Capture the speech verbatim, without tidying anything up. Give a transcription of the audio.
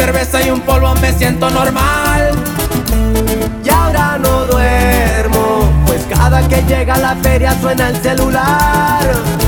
cerveza y un polvo me siento normal. Y ahora no duermo, pues cada que llega la feria suena el celular.